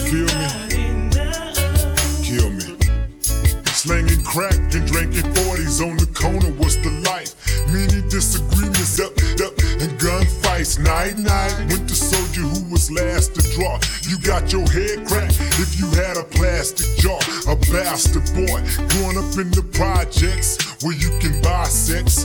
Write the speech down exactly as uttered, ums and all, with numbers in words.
feel me? Kill me. Slanging crack and drinking forties on the corner, what's the life? Many disagreements, up, up, and gunfights. Night, night, went to soldier who was last to draw. You got your head cracked if you had a plastic jaw. A bastard boy, growing up in the projects where you can buy sex.